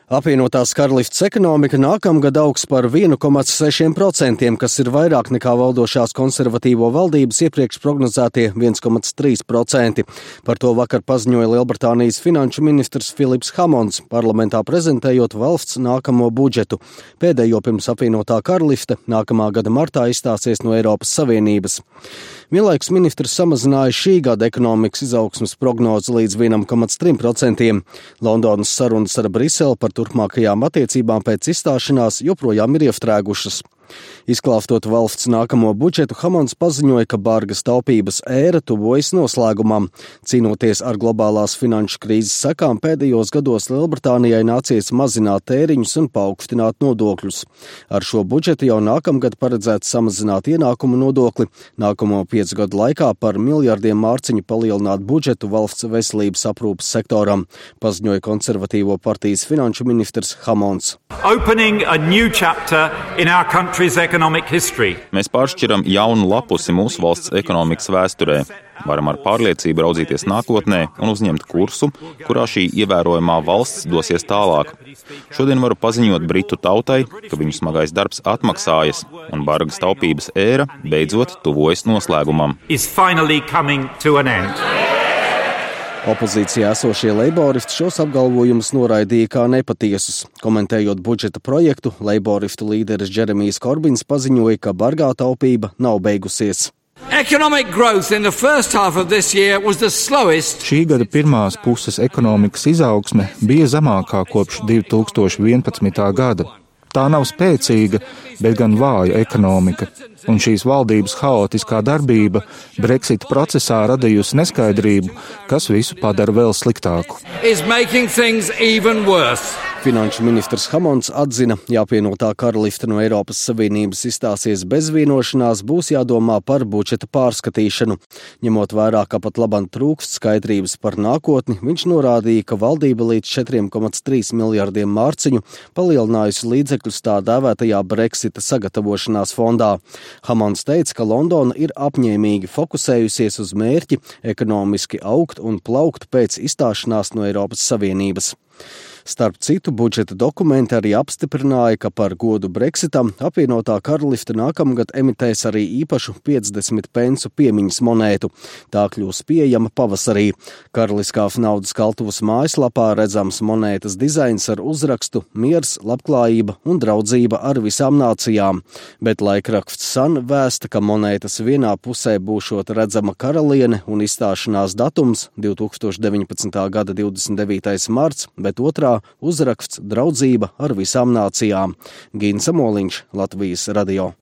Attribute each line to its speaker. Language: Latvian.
Speaker 1: Apvienotās Karalistes ekonomika nākamgad augs par 1,6%, kas ir vairāk nekā valdošās konservatīvo valdības iepriekš prognozētie 1,3%. Par to vakar paziņoja Lielbritānijas finanšu ministrs Filips Hammonds, parlamentā prezentējot valsts nākamo budžetu. Pēdējo pirms apvienotā Karaliste nākamā gada martā izstāsies no Eiropas Savienības. Vienlaikus ministrs samazināja šī gada ekonomikas izaugsmes prognozi līdz 1,3%. Londonas sarunas ar Briseli par turpmākajām attiecībām pēc izstāšanās joprojām ir iestrēgušas. Izklāstot valsts nākamo budžetu, Hammonds paziņoja, ka bargas taupības ēra tuvojas noslēgumam. Cīnoties ar globālās finanšu krīzes sekām, pēdējos gados Lielbritānijai nācies mazināt tēriņus un paaugstināt nodokļus. Ar šo budžetu jau nākamgad paredzēts samazināt ienākumu nodokli, nākamo 5 gadu laikā par miljardiem mārciņu palielināt budžetu valsts veselības aprūpes sektoram, paziņoja konservatīvo partijas finanšu ministrs Hammonds.
Speaker 2: Mēs pāršķiram jaunu lapusi mūsu valsts ekonomikas vēsturē. Varam ar pārliecību raudzīties nākotnē un uzņemt kursu, kurā šī ievērojamā valsts dosies tālāk. Šodien varu paziņot Britu tautai, ka viņu smagais darbs atmaksājas un bargas taupības ēra beidzot tuvojas noslēgumam.
Speaker 1: Opozīcijā esošie leiboristi šos apgalvojumus noraidīja kā nepatiesus. Komentējot budžeta projektu, leiboristu līderis Džeremijs Korbins paziņoja, ka bargā taupība nav beigusies.
Speaker 3: Šī gada pirmās puses ekonomikas izaugsme bija zemākā kopš 2011. gada. Tā nav spēcīga, bet gan vāja ekonomika. Un šīs valdības haotiskā darbība Brexit procesā radījusi neskaidrību, kas visu padara vēl sliktāku.
Speaker 1: Finanšu ministrs Hammonds atzina, ja apvienotā Karaliste no Eiropas Savienības izstāsies bez vienošanās, būs jādomā par budžeta pārskatīšanu. Ņemot vērā, ka pat labam trūkst skaidrības par nākotni, viņš norādīja, ka valdība līdz 4,3 miljardiem mārciņu palielinājusi līdzekļus tā dēvētajā Brexita sagatavošanās fondā. Hammonds teica, ka Londona ir apņēmīgi fokusējusies uz mērķi ekonomiski augt un plaukt pēc izstāšanās no Eiropas Savienības. Starp citu, budžeta dokumenti arī apstiprināja, ka par godu Brexitam apvienotā Karaliste nākamgad emitēs arī īpašu 50 pensu piemiņas monētu. Tā kļūs pieejama pavasarī. Karaliskās naudas kaltuvas mājaslapā redzams monētas dizains ar uzrakstu Miers, labklājība un draudzība ar visām nācijām. Bet laikraksts Sun vēsta, ka monētas vienā pusē būšot redzama karaliene un izstāšanās datums 2019. gada 29. marts, bet otrā uzraksts draudzība ar visām nācijām. Gins Amoliņš, Latvijas radio.